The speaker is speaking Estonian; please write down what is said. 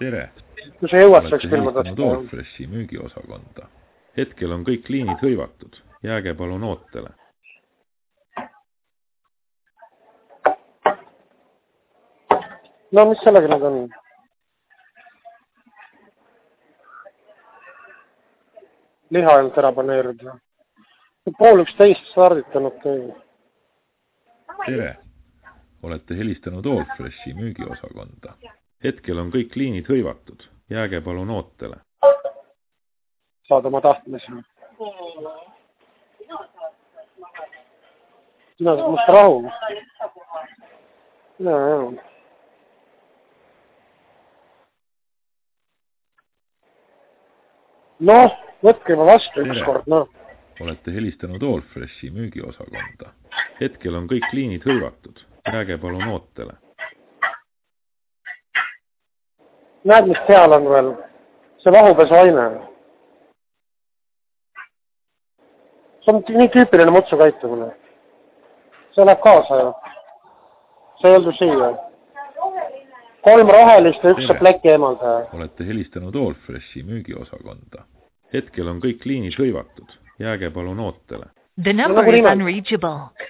Tere! Kui sa jõuad, Olete saaks filma helistanud tõsta. Allfreshi müügiosakonda. Hetkel on kõik liinid hõivatud. Jääge palun ootele. No mis sellega nüüd on? Liha ainult ära paneerida. 12:30 starditanud kõige. Tere! Olete helistanud Allfreshi müügiosakonda. Hetkel on kõik liinid hõivatud. Jääge palun ootele. Saad oma tahtmise. Sina saad must rahu. Jaa. Noh, võtke ma vastu ükskord, noh. Olete helistanud Allfreshi müügiosakonda. Hetkel on kõik liinid hõivatud. Jääge palun ootele. Näed, mis seal on veel? See vahupesuaine. See on nii tüüpiline mutsu käitumine. See läheb kaasa ju. See ei oldu siia. 3 rohelist ja 1 pleki eemaldaja. Olete helistanud Allfreshi müügiosakonda. Hetkel on kõik liinid hõivatud. Jääge palun ootele. The number is unreachable.